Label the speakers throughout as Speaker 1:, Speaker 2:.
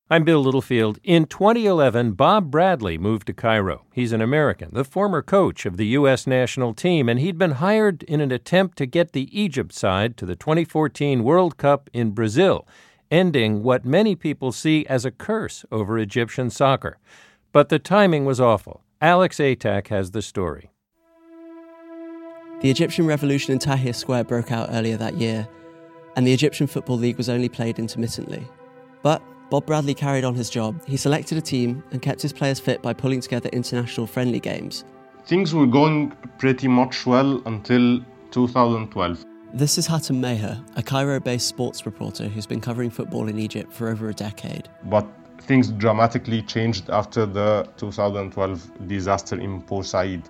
Speaker 1: I'm Bill Littlefield. In 2011, Bob Bradley moved to Cairo. He's an American, the former coach of the U.S. national team, and he'd been hired in an attempt to get the Egypt side to the 2014 World Cup in Brazil, ending what many people see as a curse over Egyptian soccer. But the timing was awful. Alex Atack has the story.
Speaker 2: The Egyptian revolution in Tahrir Square broke out earlier that year, and the Egyptian Football League was only played intermittently. But Bob Bradley carried on his job. He selected a team and kept his players fit by pulling together international friendly games.
Speaker 3: Things were going pretty much well until 2012.
Speaker 2: This is Hatem Meher, a Cairo-based sports reporter who's been covering football in Egypt for over a decade.
Speaker 3: But things dramatically changed after the 2012 disaster in Port Said.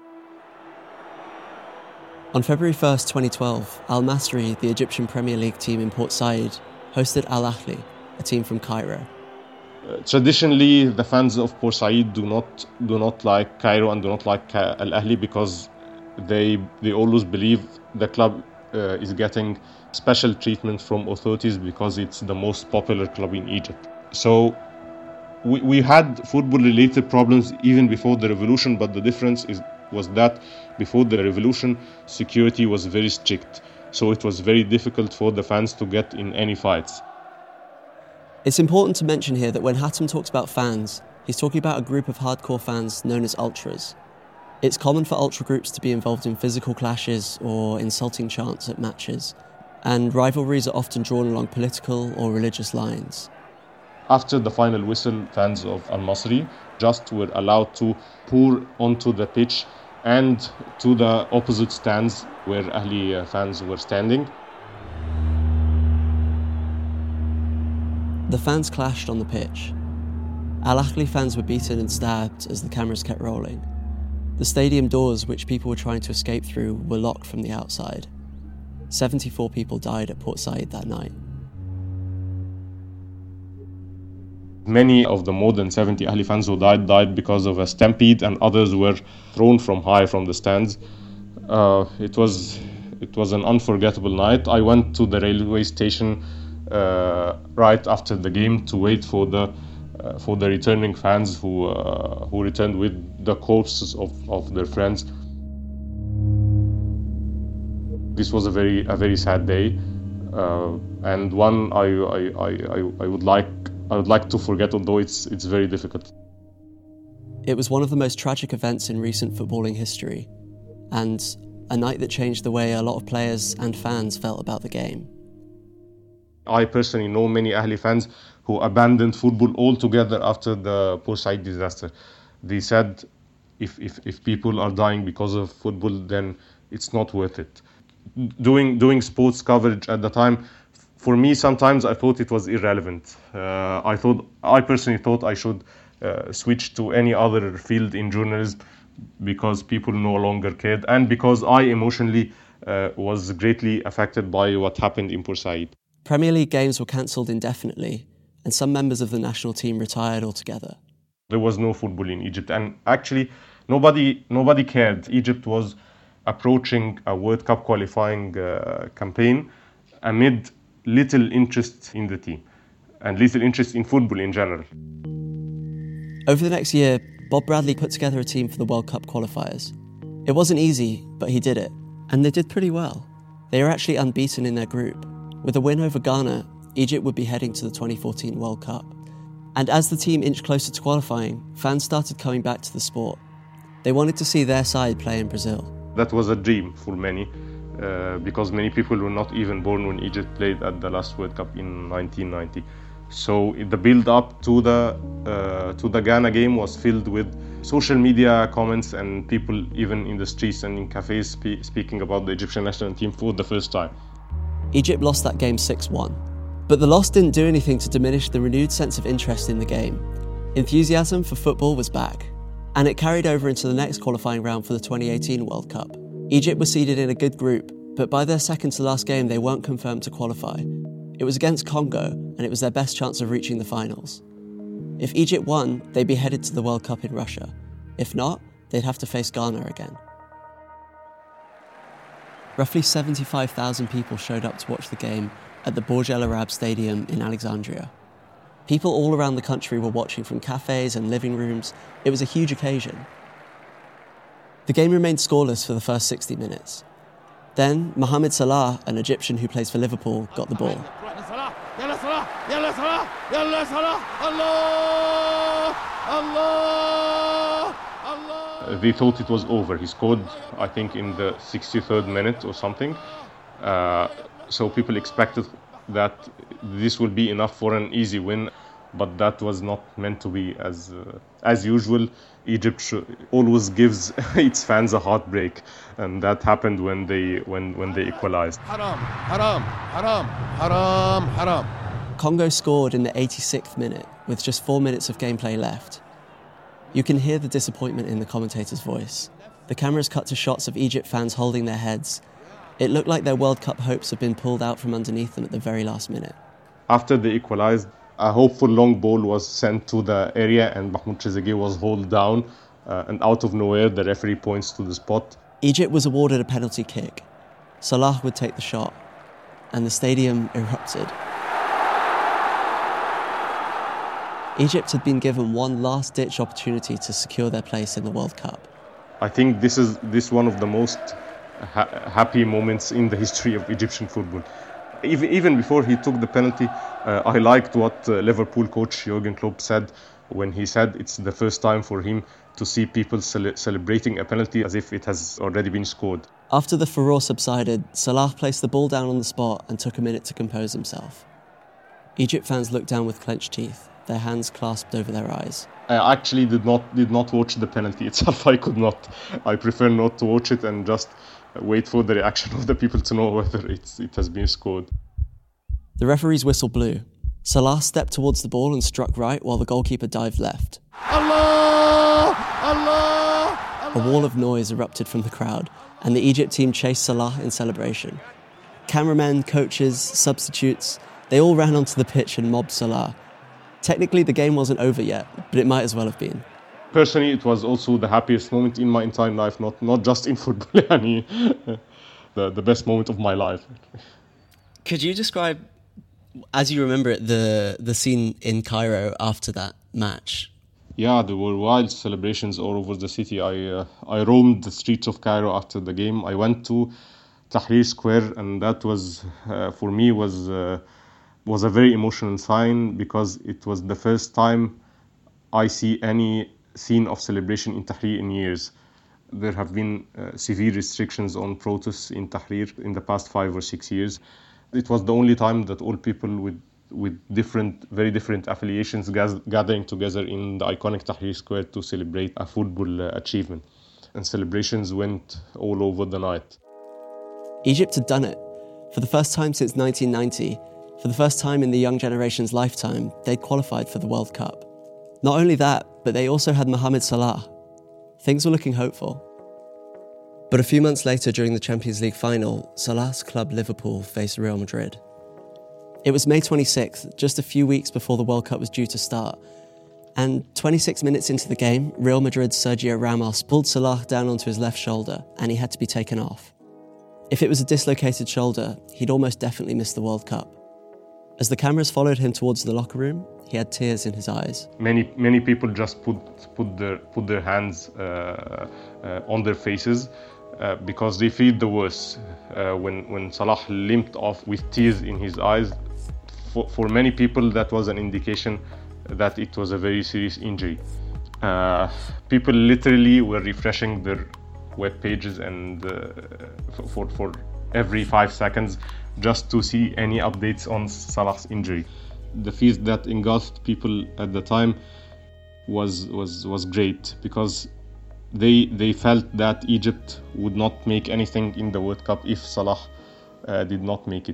Speaker 2: On February 1st, 2012, Al Masry, the Egyptian Premier League team in Port Said, hosted Al Ahly, a team from Cairo.
Speaker 3: Traditionally, the fans of Port Said do not like Cairo and do not like Al Ahly because they always believe the club is getting special treatment from authorities because it's the most popular club in Egypt. So we had football-related problems even before the revolution, but the difference was that before the revolution, security was very strict. So it was very difficult for the fans to get in any fights.
Speaker 2: It's important to mention here that when Hatem talks about fans, he's talking about a group of hardcore fans known as ultras. It's common for ultra groups to be involved in physical clashes or insulting chants at matches, and rivalries are often drawn along political or religious lines.
Speaker 3: After the final whistle, fans of Al Masry just were allowed to pour onto the pitch and to the opposite stands where Ahly fans were standing.
Speaker 2: The fans clashed on the pitch. Al Ahly fans were beaten and stabbed as the cameras kept rolling. The stadium doors, which people were trying to escape through, were locked from the outside. 74 people died at Port Said that night.
Speaker 3: Many of the more than 70 Ahly fans who died because of a stampede, and others were thrown from high from the stands. It was an unforgettable night. I went to the railway station right after the game to wait for the returning fans who returned with the corpses of their friends. This was a very sad day, and one I would like to forget, although it's very difficult.
Speaker 2: It was one of the most tragic events in recent footballing history, and a night that changed the way a lot of players and fans felt about the game.
Speaker 3: I personally know many Ahly fans who abandoned football altogether after the Port Said disaster. They said, if people are dying because of football, then it's not worth it. Doing sports coverage at the time, for me, sometimes I thought it was irrelevant. I personally thought I should switch to any other field in journalism because people no longer cared, and because I emotionally was greatly affected by what happened in Port Said.
Speaker 2: Premier League games were cancelled indefinitely, and some members of the national team retired altogether.
Speaker 3: There was no football in Egypt, and actually nobody cared. Egypt was approaching a World Cup qualifying campaign amid little interest in the team and little interest in football in general.
Speaker 2: Over the next year, Bob Bradley put together a team for the World Cup qualifiers. It wasn't easy, but he did it, and they did pretty well. They were actually unbeaten in their group. With a win over Ghana, Egypt would be heading to the 2014 World Cup. And as the team inched closer to qualifying, fans started coming back to the sport. They wanted to see their side play in Brazil.
Speaker 3: That was a dream for many, because many people were not even born when Egypt played at the last World Cup in 1990. So the build-up to the Ghana game was filled with social media comments and people even in the streets and in cafes speaking about the Egyptian national team for the first time.
Speaker 2: Egypt lost that game 6-1. But the loss didn't do anything to diminish the renewed sense of interest in the game. Enthusiasm for football was back, and it carried over into the next qualifying round for the 2018 World Cup. Egypt was seeded in a good group, but by their second to last game they weren't confirmed to qualify. It was against Congo, and it was their best chance of reaching the finals. If Egypt won, they'd be headed to the World Cup in Russia. If not, they'd have to face Ghana again. Roughly 75,000 people showed up to watch the game at the Borj El Arab Stadium in Alexandria. People all around the country were watching from cafes and living rooms. It was a huge occasion. The game remained scoreless for the first 60 minutes. Then, Mohamed Salah, an Egyptian who plays for Liverpool, got the ball.
Speaker 3: They thought it was over. He scored, I think, in the 63rd minute or something. So people expected that this would be enough for an easy win, but that was not meant to be. As usual, Egypt always gives its fans a heartbreak, and that happened when they equalized.
Speaker 4: Haram, haram, haram, haram, haram.
Speaker 2: Congo scored in the 86th minute with just 4 minutes of gameplay left. You can hear the disappointment in the commentator's voice. The cameras cut to shots of Egypt fans holding their heads. It looked like their World Cup hopes had been pulled out from underneath them at the very last minute.
Speaker 3: After they equalized, a hopeful long ball was sent to the area and Mahmoud Trezeguet was hauled down, and out of nowhere the referee points to the spot.
Speaker 2: Egypt was awarded a penalty kick. Salah would take the shot, and the stadium erupted. Egypt had been given one last-ditch opportunity to secure their place in the World Cup.
Speaker 3: I think this is one of the most happy moments in the history of Egyptian football. Even before he took the penalty, I liked what Liverpool coach Jurgen Klopp said when he said it's the first time for him to see people celebrating a penalty as if it has already been scored.
Speaker 2: After the furore subsided, Salah placed the ball down on the spot and took a minute to compose himself. Egypt fans looked down with clenched teeth, their hands clasped over their eyes.
Speaker 3: I actually did not watch the penalty itself. I could not. I prefer not to watch it and just wait for the reaction of the people to know whether it has been scored.
Speaker 2: The referee's whistle blew. Salah stepped towards the ball and struck right while the goalkeeper dived left.
Speaker 4: Allah! Allah!
Speaker 2: A wall of noise erupted from the crowd, and the Egypt team chased Salah in celebration. Cameramen, coaches, substitutes, they all ran onto the pitch and mobbed Salah. Technically, the game wasn't over yet, but it might as well have been.
Speaker 3: Personally, it was also the happiest moment in my entire life, not just in football. The best moment of my life.
Speaker 2: Could you describe, as you remember it, the scene in Cairo after that match?
Speaker 3: Yeah, there were wild celebrations all over the city. I roamed the streets of Cairo after the game. I went to Tahrir Square, and that was, for me, was a very emotional sign because it was the first time I see any scene of celebration in Tahrir in years. There have been severe restrictions on protests in Tahrir in the past 5 or 6 years. It was the only time that all people with very different affiliations gathering together in the iconic Tahrir Square to celebrate a football achievement. And celebrations went all over the night.
Speaker 2: Egypt had done it. For the first time since 1990, for the first time in the young generation's lifetime, they'd qualified for the World Cup. Not only that, but they also had Mohamed Salah. Things were looking hopeful. But a few months later, during the Champions League final, Salah's club Liverpool faced Real Madrid. It was May 26th, just a few weeks before the World Cup was due to start. And 26 minutes into the game, Real Madrid's Sergio Ramos pulled Salah down onto his left shoulder, and he had to be taken off. If it was a dislocated shoulder, he'd almost definitely missed the World Cup. As the cameras followed him towards the locker room, he had tears in his eyes.
Speaker 3: Many people just put their hands on their faces because they feel the worst. When Salah limped off with tears in his eyes, for many people that was an indication that it was a very serious injury. People literally were refreshing their web pages and for every 5 seconds just to see any updates on Salah's injury. The feast that engulfed people at the time was great because they felt that Egypt would not make anything in the World Cup if Salah did not make it.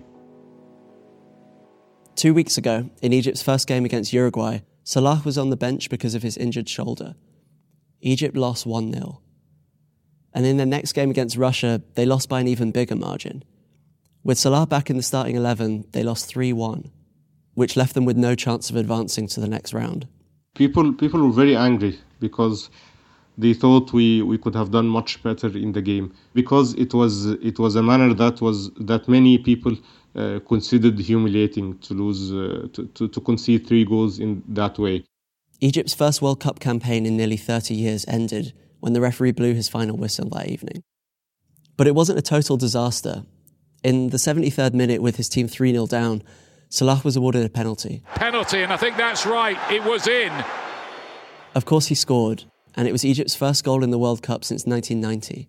Speaker 2: 2 weeks ago, in Egypt's first game against Uruguay, Salah was on the bench because of his injured shoulder. Egypt lost 1-0. And in their next game against Russia, they lost by an even bigger margin. With Salah back in the starting 11, they lost 3-1, which left them with no chance of advancing to the next round.
Speaker 3: People were very angry because They thought we could have done much better in the game because it was a manner that many people considered humiliating to lose to concede 3 goals in that way.
Speaker 2: Egypt's first World Cup campaign in nearly 30 years ended when the referee blew his final whistle that evening. But it wasn't a total disaster. In the 73rd minute, with his team 3-0 down, Salah was awarded a penalty.
Speaker 5: Penalty, and I think that's right. It was in.
Speaker 2: Of course he scored, and it was Egypt's first goal in the World Cup since 1990.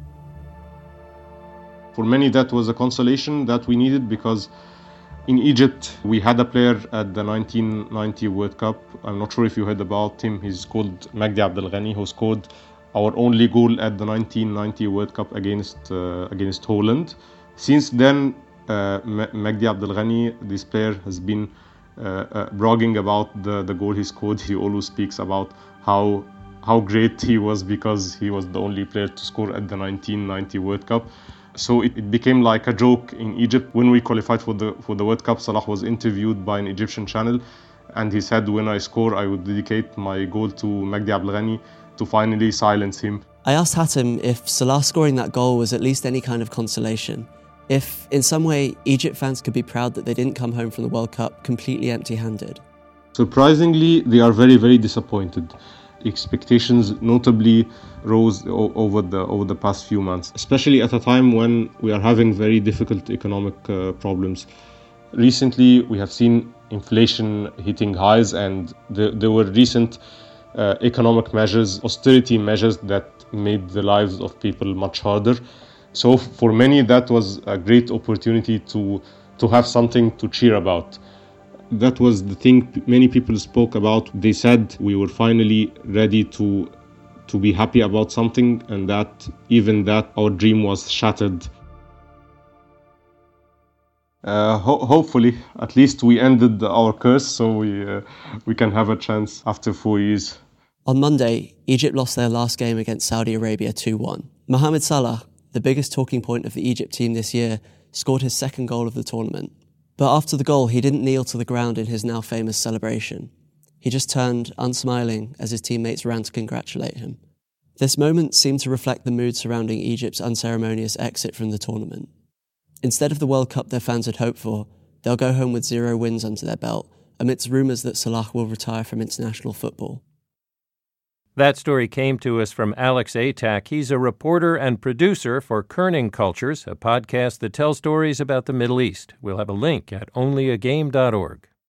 Speaker 3: For many, that was a consolation that we needed because in Egypt, we had a player at the 1990 World Cup. I'm not sure if you heard about him. He's called Magdi Abdelghani, who scored our only goal at the 1990 World Cup against Holland. Since then, Magdi Abdelghani, this player, has been bragging about the goal he scored. He always speaks about how great he was because he was the only player to score at the 1990 World Cup. So it became like a joke in Egypt. When we qualified for the World Cup, Salah was interviewed by an Egyptian channel, and he said, when I score, I would dedicate my goal to Magdi Abdelghani to finally silence him.
Speaker 2: I asked Hatem if Salah scoring that goal was at least any kind of consolation. If, in some way, Egypt fans could be proud that they didn't come home from the World Cup completely empty-handed.
Speaker 3: Surprisingly, they are very, very disappointed. Expectations notably rose over the past few months, especially at a time when we are having very difficult economic problems. Recently, we have seen inflation hitting highs, and there were recent economic measures, austerity measures that made the lives of people much harder. So for many, that was a great opportunity to have something to cheer about. That was the thing many people spoke about. They said we were finally ready to be happy about something, and that our dream was shattered. Hopefully, at least we ended our curse, so we can have a chance after 4 years.
Speaker 2: On Monday, Egypt lost their last game against Saudi Arabia 2-1. Mohamed Salah, the biggest talking point of the Egypt team this year, scored his second goal of the tournament. But after the goal, he didn't kneel to the ground in his now famous celebration. He just turned, unsmiling, as his teammates ran to congratulate him. This moment seemed to reflect the mood surrounding Egypt's unceremonious exit from the tournament. Instead of the World Cup their fans had hoped for, they'll go home with 0 wins under their belt, amidst rumours that Salah will retire from international football.
Speaker 1: That story came to us from Alex Atack. He's a reporter and producer for Kerning Cultures, a podcast that tells stories about the Middle East. We'll have a link at onlyagame.org.